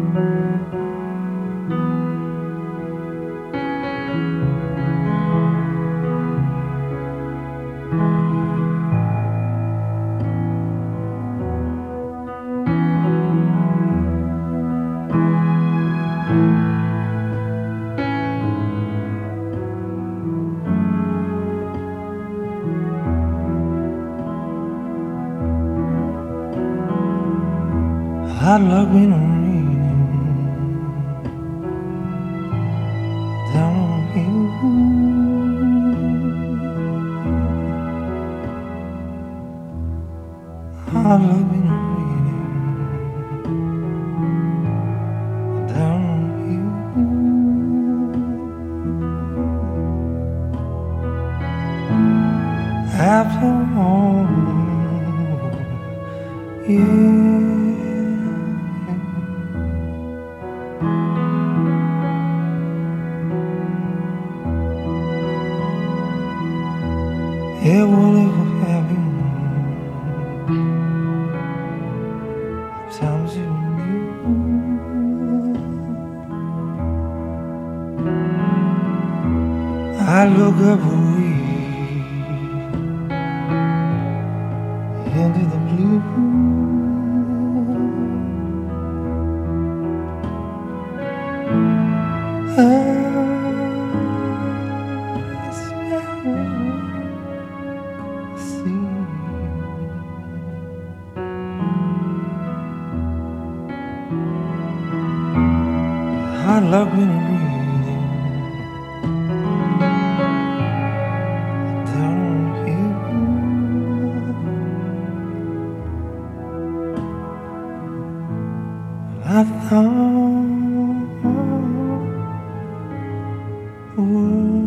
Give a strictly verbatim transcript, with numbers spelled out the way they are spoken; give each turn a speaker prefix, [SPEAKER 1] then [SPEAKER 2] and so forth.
[SPEAKER 1] Hot luck been raining down on you. Hot luck been raining down on you. After all, yeah. Yeah, well, if I'm having times you knew, I look up away into the blue. I smell hot luck been raining down on you. I thought the world